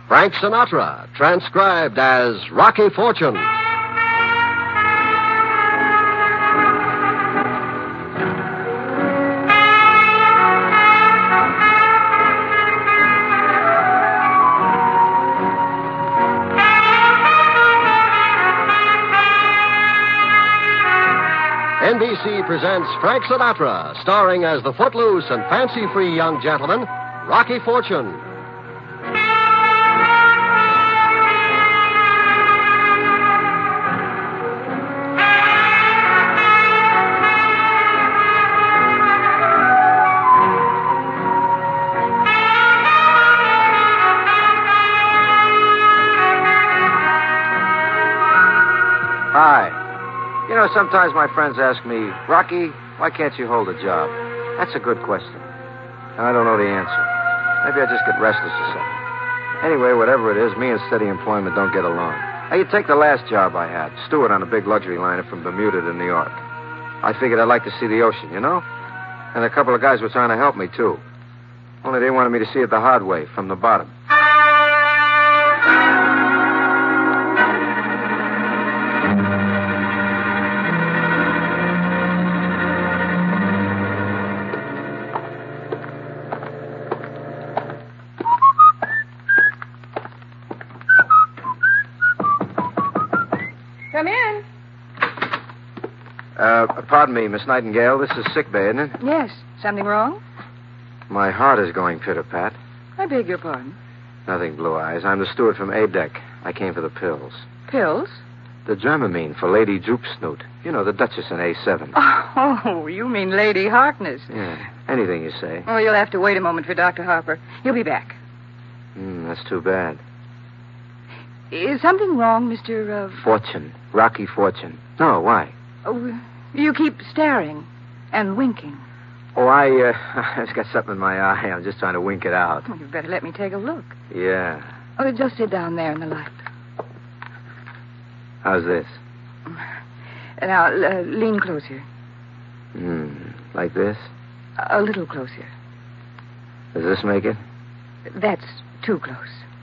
Frank Sinatra, transcribed as Rocky Fortune. NBC presents Frank Sinatra, starring as the footloose and fancy-free young gentleman, Rocky Fortune. Hi. You know, sometimes my friends ask me, Rocky, why can't you hold a job? That's a good question. And I don't know the answer. Maybe I just get restless or something. Anyway, whatever it is, me and steady employment don't get along. Now, you take the last job I had, steward on a big luxury liner from Bermuda to New York. I figured I'd like to see the ocean, you know? And a couple of guys were trying to help me, too. Only they wanted me to see it the hard way, from the bottom. Come in. Pardon me, Miss Nightingale. This is sick bay, isn't it? Yes. Something wrong? My heart is going pitter-pat. I beg your pardon. Nothing, Blue Eyes. I'm the steward from A-Deck. I came for the pills. Pills? The Dramamine for Lady Droopsnoot. You know, the Duchess in A7. Oh, you mean Lady Harkness. Yeah, anything you say. Oh, you'll have to wait a moment for Dr. Harper. He'll be back. That's too bad. Is something wrong, Mr. Fortune. Rocky Fortune. No, why? Oh, you keep staring and winking. Oh, I've got something in my eye. I'm just trying to wink it out. Oh, you'd better let me take a look. Yeah. Oh, just sit down there in the light. How's this? Now, lean closer. Like this? A little closer. Does this make it? That's too close.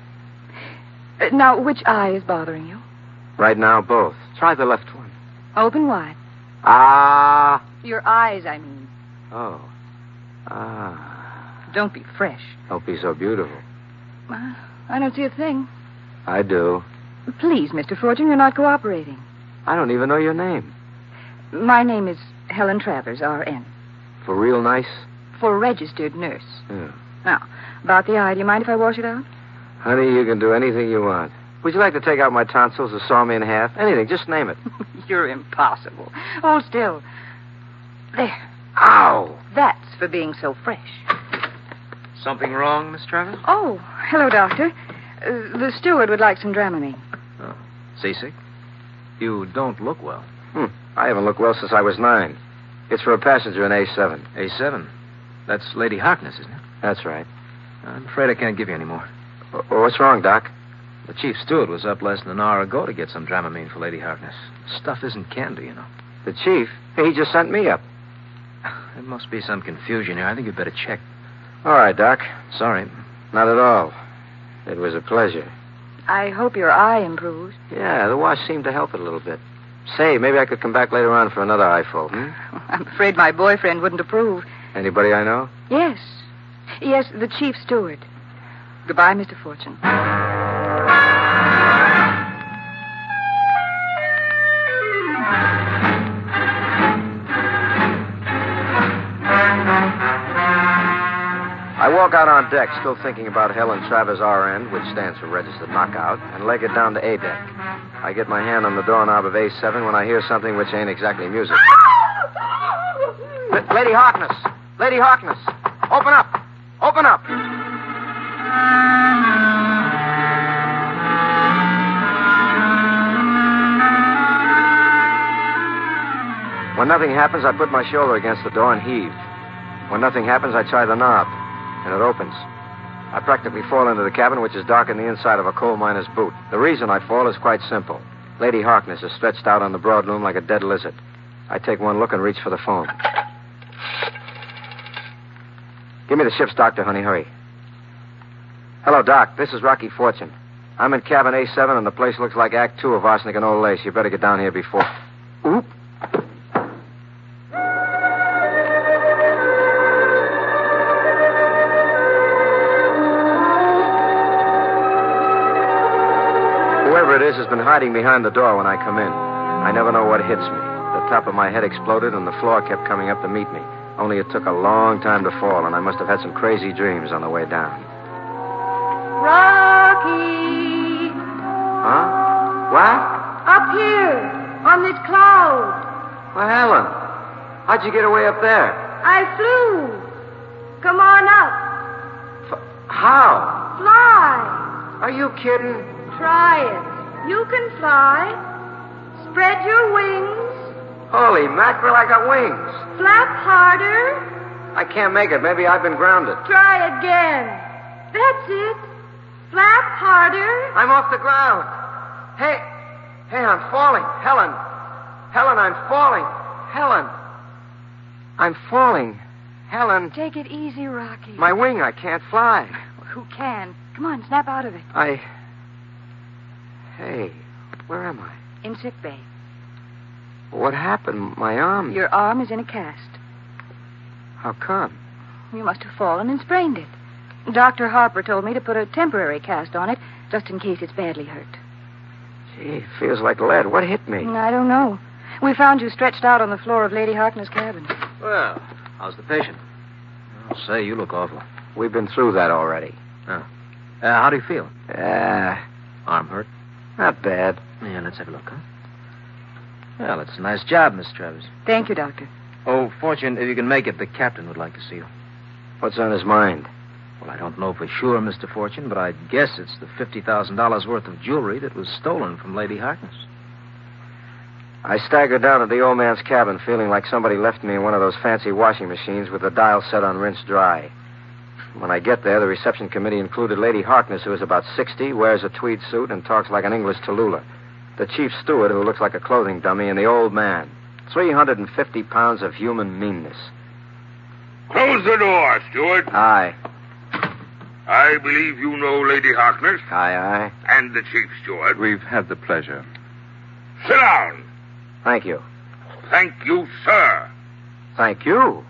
Now, which eye is bothering you? Right now, both. Try the left one. Open wide. Ah. Your eyes, I mean. Oh. Ah. Don't be fresh. Don't be so beautiful. I don't see a thing. I do. Please, Mr. Fortune, you're not cooperating. I don't even know your name. My name is Helen Travers, R.N. For real nice? For registered nurse. Yeah. Now, about the eye, do you mind if I wash it out? Honey, you can do anything you want. Would you like to take out my tonsils or saw me in half? Anything, just name it. You're impossible. Hold still. There. Ow! That's for being so fresh. Something wrong, Miss Travers? Oh, hello, Doctor. The steward would like some Dramamine. Oh, seasick? You don't look well. I haven't looked well since I was 9. It's for a passenger in A7. A7? That's Lady Harkness, isn't it? That's right. I'm afraid I can't give you any more. What's wrong, Doc? The chief steward was up less than an hour ago to get some Dramamine for Lady Harkness. Stuff isn't candy, you know. The chief? He just sent me up. There must be some confusion here. I think you'd better check. All right, Doc. Sorry. Not at all. It was a pleasure. I hope your eye improves. Yeah, the wash seemed to help it a little bit. Say, maybe I could come back later on for another eyeful, I'm afraid my boyfriend wouldn't approve. Anybody I know? Yes. Yes, the chief steward. Goodbye, Mr. Fortune. I walk out on deck, still thinking about Helen Travers RN, which stands for Registered Knockout, and leg it down to A-Deck. I get my hand on the doorknob of A7 when I hear something which ain't exactly music. Lady Harkness! Lady Harkness! Open up! Open up! When nothing happens, I put my shoulder against the door and heave. When nothing happens, I try the knob, and it opens. I practically fall into the cabin, which is dark in the inside of a coal miner's boot. The reason I fall is quite simple. Lady Harkness is stretched out on the broad loom like a dead lizard. I take one look and reach for the phone. Give me the ship's doctor, honey. Hurry. Hello, Doc. This is Rocky Fortune. I'm in cabin A7, and the place looks like Act 2 of Arsenic and Old Lace. You better get down here before... Oop. Whoever it is has been hiding behind the door when I come in. I never know what hits me. The top of my head exploded, and the floor kept coming up to meet me. Only it took a long time to fall, and I must have had some crazy dreams on the way down. Rocky! Huh? What? Up here, on this cloud. Well, Helen, how'd you get away up there? I flew. Come on up. How? Fly. Are you kidding? Try it. You can fly. Spread your wings. Holy mackerel, I got wings. Flap harder. I can't make it. Maybe I've been grounded. Try again. That's it. Flap harder. I'm off the ground. Hey, I'm falling. Helen, I'm falling. I'm falling. Helen. Take it easy, Rocky. My wing, I can't fly. Who can? Come on, snap out of it. Hey, where am I? In sick bay. What happened? My arm? Your arm is in a cast. How come? You must have fallen and sprained it. Dr. Harper told me to put a temporary cast on it, just in case it's badly hurt. Gee, it feels like lead. What hit me? I don't know. We found you stretched out on the floor of Lady Harkness' cabin. Well, how's the patient? I'll say, you look awful. We've been through that already. Oh. How do you feel? Arm hurt? Not bad. Yeah, let's have a look, huh? Well, it's a nice job, Miss Travis. Thank you, Doctor. Oh, Fortune, if you can make it, the captain would like to see you. What's on his mind? Well, I don't know for sure, Mr. Fortune, but I'd guess it's the $50,000 worth of jewelry that was stolen from Lady Harkness. I staggered down to the old man's cabin, feeling like somebody left me in one of those fancy washing machines with the dial set on rinse dry. When I get there, the reception committee included Lady Harkness, who is about 60, wears a tweed suit, and talks like an English Tallulah. The chief steward, who looks like a clothing dummy, and the old man. 350 pounds of human meanness. Close the door, steward. Aye. I believe you know Lady Harkness. Aye. And the chief steward. We've had the pleasure. Sit down. Thank you. Thank you, sir. Thank you.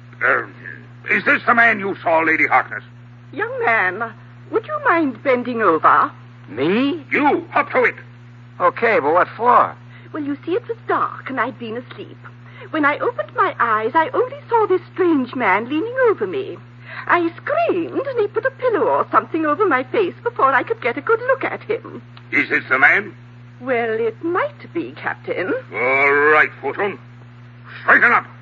Is this the man you saw, Lady Harkness? Young man, would you mind bending over? Me? You, up to it. Okay, but what for? Well, you see, it was dark and I'd been asleep. When I opened my eyes, I only saw this strange man leaning over me. I screamed and he put a pillow or something over my face before I could get a good look at him. Is this the man? Well, it might be, Captain. All right, Fortune. Straighten up.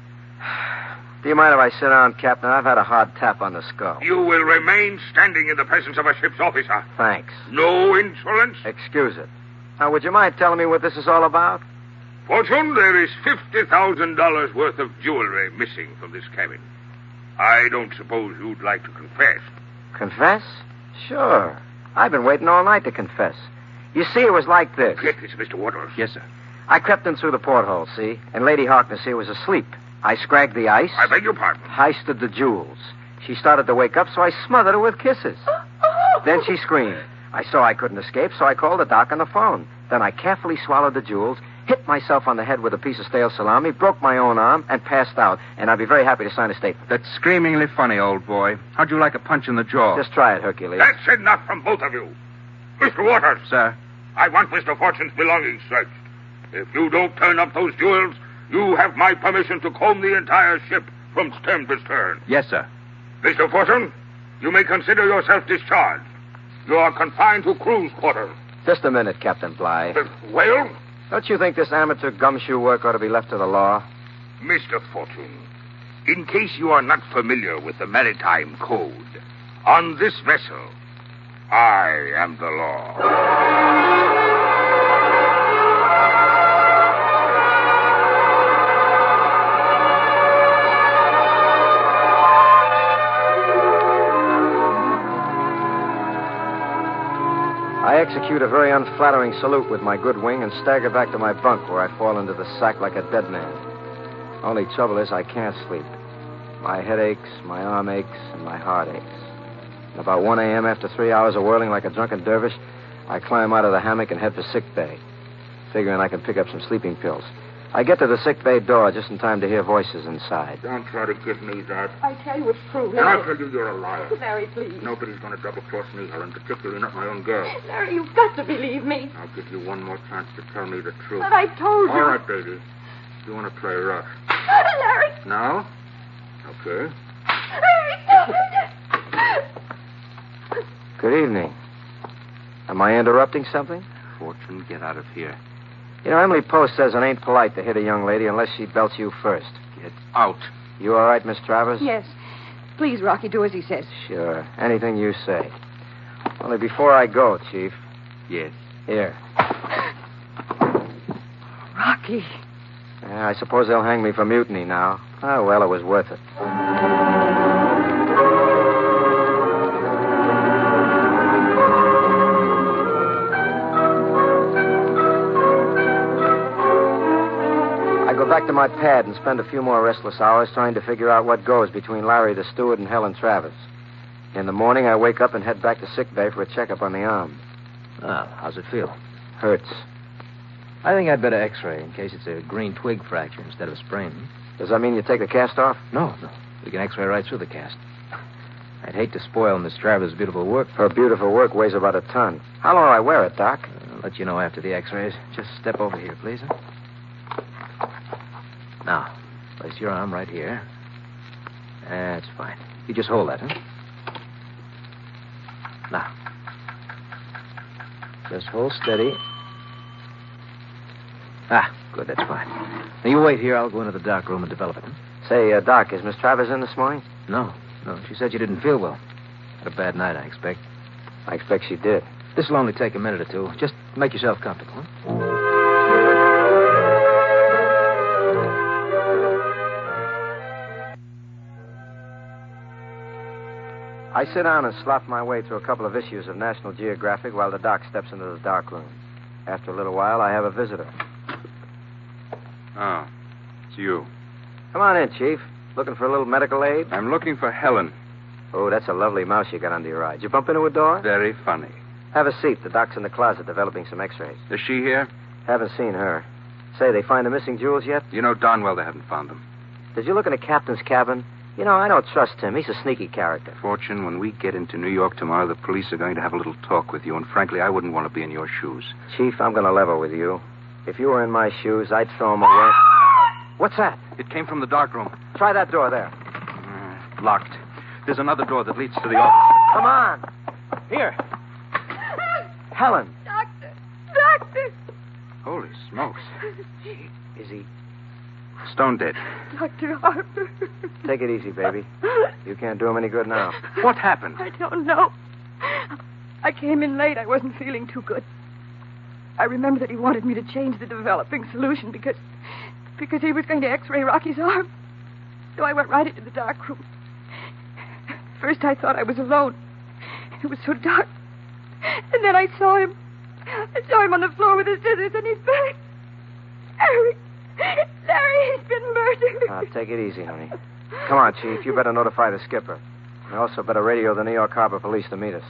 Do you mind if I sit down, Captain? I've had a hard tap on the skull. You will remain standing in the presence of a ship's officer. Thanks. No insolence. Excuse it. Now, would you mind telling me what this is all about? Fortune, there is $50,000 worth of jewelry missing from this cabin. I don't suppose you'd like to confess. Confess? Sure. I've been waiting all night to confess. You see, it was like this. Get this, Mr. Waters. Yes, sir. I crept in through the porthole, see? And Lady Harkness here was asleep. I scragged the ice. I beg your pardon. Heisted the jewels. She started to wake up, so I smothered her with kisses. Then she screamed. I saw I couldn't escape, so I called the doc on the phone. Then I carefully swallowed the jewels, hit myself on the head with a piece of stale salami, broke my own arm, and passed out. And I'd be very happy to sign a statement. That's screamingly funny, old boy. How'd you like a punch in the jaw? Just try it, Hercules. That's enough from both of you. Mr. Waters. Sir? I want Mr. Fortune's belongings searched. If you don't turn up those jewels, you have my permission to comb the entire ship from stem to stern. Yes, sir. Mr. Fortune, you may consider yourself discharged. You are confined to crew's quarters. Just a minute, Captain Bligh. Well? Don't you think this amateur gumshoe work ought to be left to the law? Mr. Fortune, in case you are not familiar with the maritime code, on this vessel, I am the law. I execute a very unflattering salute with my good wing and stagger back to my bunk where I fall into the sack like a dead man. Only trouble is I can't sleep. My head aches, my arm aches, and my heart aches. About 1 a.m., after 3 hours of whirling like a drunken dervish, I climb out of the hammock and head for sick bay, figuring I can pick up some sleeping pills. I get to the sick bay door just in time to hear voices inside. Don't try to give me that. I tell you it's true, And I Larry. tell you you're a liar. Larry, please. Nobody's going to double-cross me, Helen, particularly not my own girl. Larry, you've got to believe me. I'll give you one more chance to tell me the truth. But I told you. All right, baby. You want to play rough. Larry. Now? Okay. Good evening. Am I interrupting something? Fortune, get out of here. You know, Emily Post says it ain't polite to hit a young lady unless she belts you first. Get out. You all right, Miss Travers? Yes. Please, Rocky, do as he says. Sure. Anything you say. Only before I go, Chief. Yes. Here. Rocky. I suppose they'll hang me for mutiny now. Oh, well, it was worth it. I go back to my pad and spend a few more restless hours trying to figure out what goes between Larry the steward and Helen Travers. In the morning, I wake up and head back to sick bay for a checkup on the arm. Well, how's it feel? Hurts. I think I'd better x-ray in case it's a green twig fracture instead of a sprain. Does that mean you take the cast off? No. We can x-ray right through the cast. I'd hate to spoil Miss Travers' beautiful work. Her beautiful work weighs about a ton. How long do I wear it, Doc? I'll let you know after the x-rays. Just step over here, please. Huh? Now, place your arm right here. That's fine. You just hold that, huh? Now. Just hold steady. Ah, good, that's fine. Now, you wait here. I'll go into the dark room and develop it. Huh? Say, Doc, is Miss Travers in this morning? No. She said you didn't feel well. Had a bad night, I expect. I expect she did. This will only take a minute or two. Just make yourself comfortable, huh? I sit down and slop my way through a couple of issues of National Geographic while the doc steps into the dark room. After a little while, I have a visitor. Oh, it's you. Come on in, Chief. Looking for a little medical aid? I'm looking for Helen. Oh, that's a lovely mouse you got under your eye. Did you bump into a door? Very funny. Have a seat. The doc's in the closet developing some x-rays. Is she here? Haven't seen her. Say, they find the missing jewels yet? You know darn well they haven't found them. Did you look in the captain's cabin? You know, I don't trust him. He's a sneaky character. Fortune, when we get into New York tomorrow, the police are going to have a little talk with you, and frankly, I wouldn't want to be in your shoes. Chief, I'm going to level with you. If you were in my shoes, I'd throw them away. What's that? It came from the dark room. Try that door there. Locked. There's another door that leads to the office. Come on. Here. Helen. Doctor. Holy smokes. Is he... Stone dead. Dr. Harper. Take it easy, baby. You can't do him any good now. What happened? I don't know. I came in late. I wasn't feeling too good. I remember that he wanted me to change the developing solution because he was going to x-ray Rocky's arm. So I went right into the dark room. First I thought I was alone. It was so dark. And then I saw him. I saw him on the floor with his scissors in his back. Larry, he's been murdered. Take it easy, honey. Come on, Chief. You better notify the skipper. You also better radio the New York Harbor Police to meet us.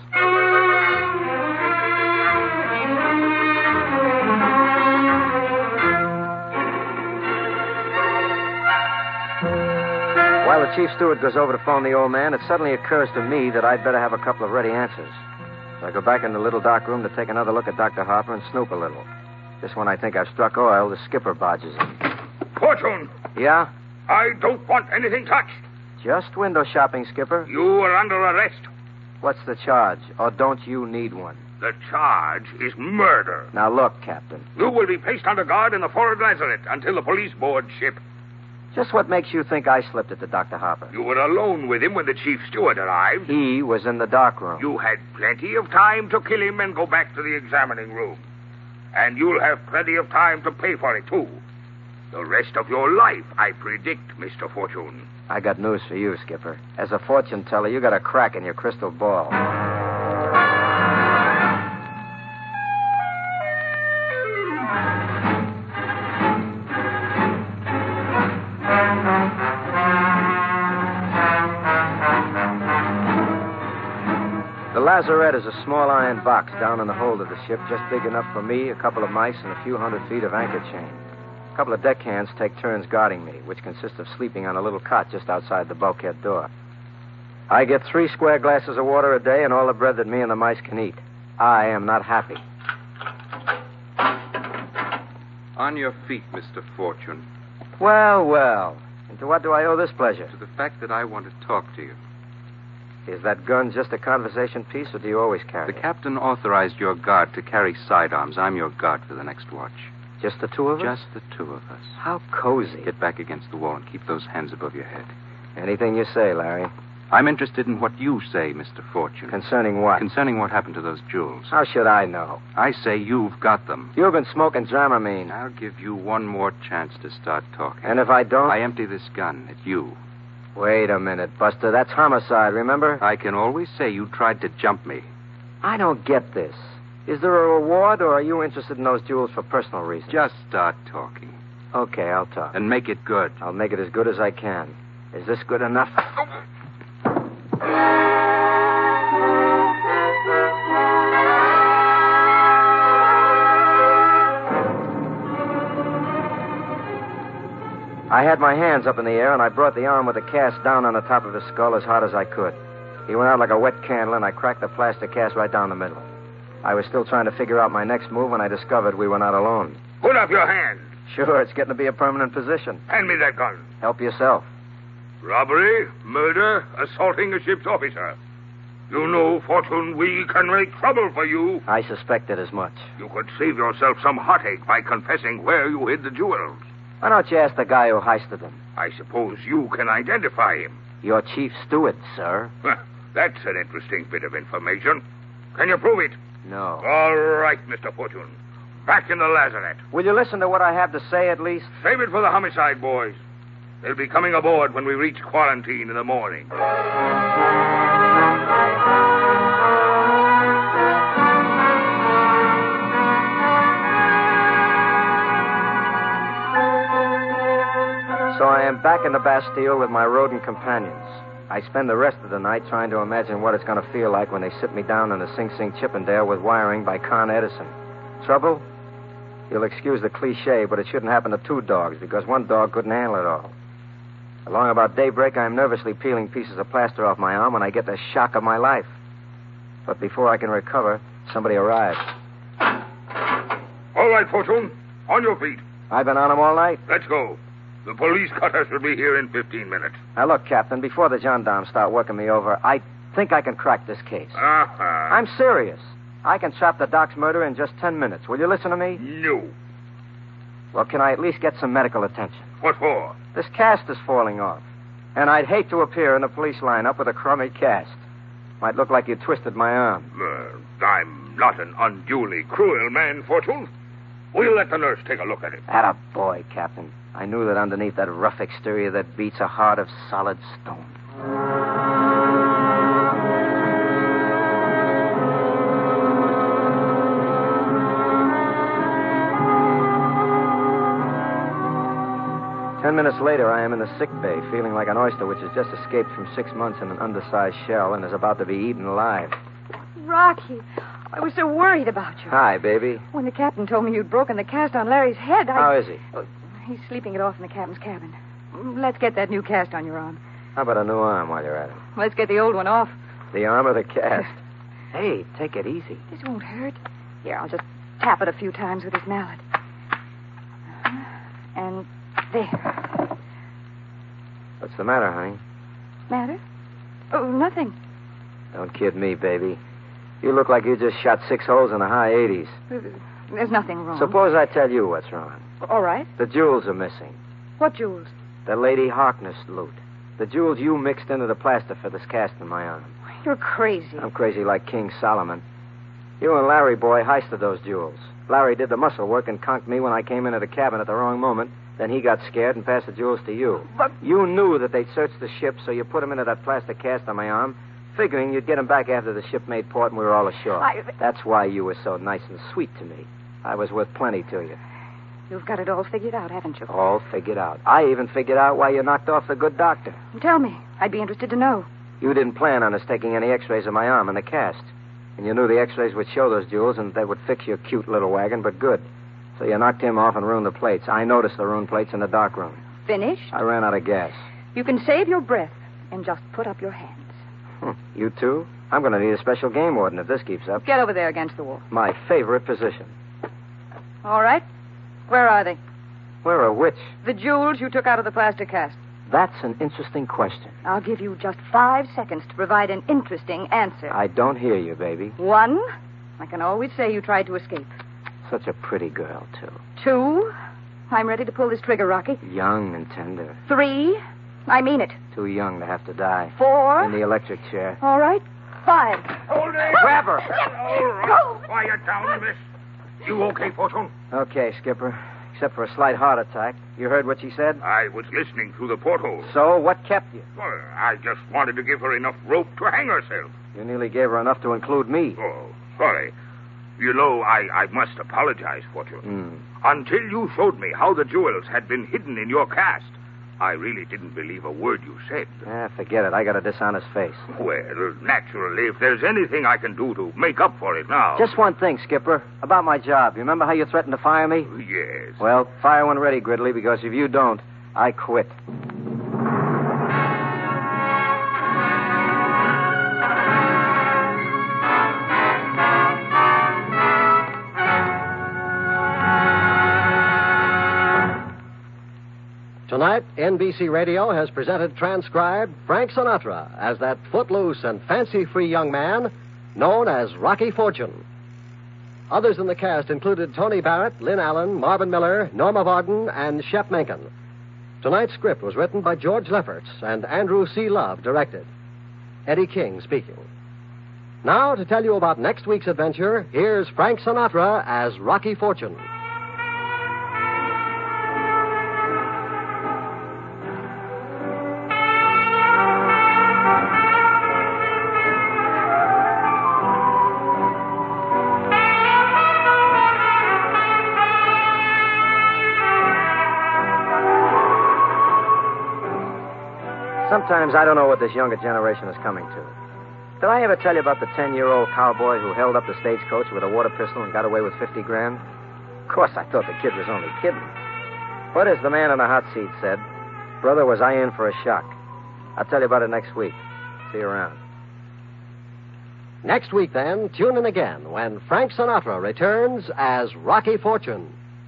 While the chief steward goes over to phone the old man, it suddenly occurs to me that I'd better have a couple of ready answers. So I go back in the little dark room to take another look at Dr. Harper and snoop a little. Just when I think I've struck oil, the skipper barges in. Fortune, Yeah? I don't want anything touched. Just window shopping, Skipper. You are under arrest. What's the charge? Or don't you need one? The charge is murder. Now look, Captain. You will be placed under guard in the forward lazarette until the police board ship. Just what makes you think I slipped it to Dr. Harper? You were alone with him when the chief steward arrived. He was in the dark room. You had plenty of time to kill him and go back to the examining room. And you'll have plenty of time to pay for it, too. The rest of your life, I predict, Mr. Fortune. I got news for you, Skipper. As a fortune teller, you got a crack in your crystal ball. lazarette is a small iron box down in the hold of the ship, just big enough for me, a couple of mice, and a few 100 feet of anchor chain. A couple of deckhands take turns guarding me, which consists of sleeping on a little cot just outside the bulkhead door. I get 3 square glasses of water a day and all the bread that me and the mice can eat. I am not happy. On your feet, Mr. Fortune. Well, well. And to what do I owe this pleasure? To the fact that I want to talk to you. Is that gun just a conversation piece, or do you always carry The it? captain authorized your guard to carry sidearms. I'm your guard for the next watch. Just the two of us? Just the two of us. How cozy. Get back against the wall and keep those hands above your head. Anything you say, Larry. I'm interested in what you say, Mr. Fortune. Concerning what? Concerning what happened to those jewels. How should I know? I say you've got them. You've been smoking Dramamine. I'll give you one more chance to start talking. And if I don't? I empty this gun at you. Wait a minute, Buster. That's homicide, remember? I can always say you tried to jump me. I don't get this. Is there a reward, or are you interested in those jewels for personal reasons? Just start talking. Okay, I'll talk. And make it good. I'll make it as good as I can. Is this good enough? I had my hands up in the air, and I brought the arm with the cast down on the top of his skull as hard as I could. He went out like a wet candle, and I cracked the plastic cast right down the middle. I was still trying to figure out my next move when I discovered we were not alone. Put up your hand. Sure, it's getting to be a permanent position. Hand me that gun. Help yourself. Robbery, murder, assaulting a ship's officer. You know, Fortune, we can make trouble for you. I suspected as much. You could save yourself some heartache by confessing where you hid the jewels. Why don't you ask the guy who heisted them? I suppose you can identify him. Your chief steward, sir. That's an interesting bit of information. Can you prove it? No. All right, Mr. Fortune. Back in the lazarette. Will you listen to what I have to say, at least? Save it for the homicide boys. They'll be coming aboard when we reach quarantine in the morning. So I am back in the Bastille with my rodent companions. I spend the rest of the night trying to imagine what it's going to feel like when they sit me down in a Sing Sing Chippendale with wiring by Con Edison. Trouble? You'll excuse the cliche, but it shouldn't happen to 2 dogs because 1 dog couldn't handle it all. Along about daybreak, I'm nervously peeling pieces of plaster off my arm when I get the shock of my life. But before I can recover, somebody arrives. All right, Fortune. On your feet. I've been on them all night. Let's go. The police cutter should be here in 15 minutes. Now, look, Captain, before the gendarmes start working me over, I think I can crack this case. Uh-huh. I'm serious. I can trap the Doc's murder in just 10 minutes. Will you listen to me? No. Well, can I at least get some medical attention? What for? This cast is falling off. And I'd hate to appear in the police lineup with a crummy cast. Might look like you twisted my arm. I'm not an unduly cruel man, Fortune. We'll let the nurse take a look at it. Atta boy, Captain. I knew that underneath that rough exterior that beats a heart of solid stone. 10 minutes later, I am in the sick bay, feeling like an oyster which has just escaped from 6 months in an undersized shell and is about to be eaten alive. Rocky, I was so worried about you. Hi, baby. When the captain told me you'd broken the cast on Larry's head, How is he? Oh, he's sleeping it off in the captain's cabin. Let's get that new cast on your arm. How about a new arm while you're at it? Let's get the old one off. The arm or the cast? Hey, take it easy. This won't hurt. Here, I'll just tap it a few times with this mallet. And there. What's the matter, honey? Matter? Oh, nothing. Don't kid me, baby. You look like you just shot 6 holes in the high 80s. There's nothing wrong. Suppose I tell you what's wrong. All right. The jewels are missing. What jewels? The Lady Harkness loot. The jewels you mixed into the plaster for this cast in my arm. You're crazy. I'm crazy like King Solomon. You and Larry, boy, heisted those jewels. Larry did the muscle work and conked me when I came into the cabin at the wrong moment. Then he got scared and passed the jewels to you. But you knew that they'd searched the ship, so you put them into that plastic cast on my arm, figuring you'd get them back after the ship made port and we were all ashore. That's why you were so nice and sweet to me. I was worth plenty to you. You've got it all figured out, haven't you? All figured out. I even figured out why you knocked off the good doctor. Tell me. I'd be interested to know. You didn't plan on us taking any x-rays of my arm in the cast. And you knew the x-rays would show those jewels and they would fix your cute little wagon, but good. So you knocked him off and ruined the plates. I noticed the ruined plates in the darkroom. Finished? I ran out of gas. You can save your breath and just put up your hands. You too? I'm going to need a special game warden if this keeps up. Get over there against the wall. My favorite position. All right. Where are they? Where are which? The jewels you took out of the plaster cast. That's an interesting question. I'll give you just 5 seconds to provide an interesting answer. I don't hear you, baby. 1, I can always say you tried to escape. Such a pretty girl, too. 2, I'm ready to pull this trigger, Rocky. Young and tender. 3, I mean it. Too young to have to die. 4. In the electric chair. All right. 5. Hold it! Grab her! All right. Quiet down, miss. You okay, Fortune? Okay, Skipper. Except for a slight heart attack. You heard what she said? I was listening through the porthole. So, what kept you? Well, I just wanted to give her enough rope to hang herself. You nearly gave her enough to include me. Oh, sorry. You know, I must apologize, Fortune. Until you showed me how the jewels had been hidden in your cast, I really didn't believe a word you said. Forget it. I got a dishonest face. Well, naturally, if there's anything I can do to make up for it now... Just one thing, Skipper. About my job. You remember how you threatened to fire me? Yes. Well, fire when ready, Gridley, because if you don't, I quit. Tonight, NBC Radio has presented transcribed Frank Sinatra as that footloose and fancy-free young man known as Rocky Fortune. Others in the cast included Tony Barrett, Lynn Allen, Marvin Miller, Norma Varden, and Shep Menken. Tonight's script was written by George Lefferts and Andrew C. Love directed. Eddie King speaking. Now, to tell you about next week's adventure, here's Frank Sinatra as Rocky Fortune. Sometimes I don't know what this younger generation is coming to. Did I ever tell you about the 10-year-old cowboy who held up the stagecoach with a water pistol and got away with 50 grand? Of course, I thought the kid was only kidding. But as the man in the hot seat said, brother, was I in for a shock. I'll tell you about it next week. See you around. Next week, then, tune in again when Frank Sinatra returns as Rocky Fortune.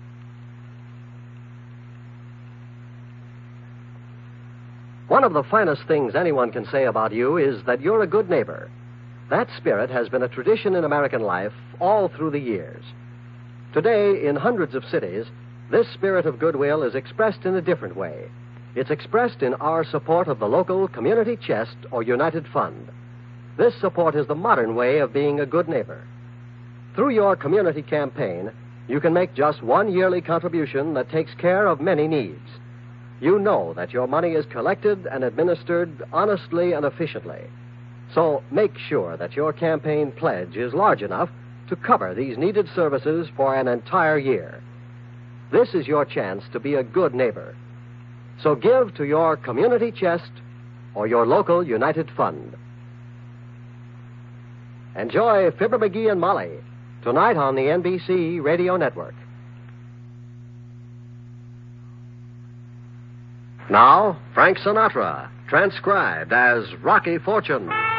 One of the finest things anyone can say about you is that you're a good neighbor. That spirit has been a tradition in American life all through the years. Today, in hundreds of cities, this spirit of goodwill is expressed in a different way. It's expressed in our support of the local community chest or United Fund. This support is the modern way of being a good neighbor. Through your community campaign, you can make just one yearly contribution that takes care of many needs. You know that your money is collected and administered honestly and efficiently. So make sure that your campaign pledge is large enough to cover these needed services for an entire year. This is your chance to be a good neighbor. So give to your community chest or your local United Fund. Enjoy Fibber McGee and Molly tonight on the NBC Radio Network. Now, Frank Sinatra, transcribed as Rocky Fortune.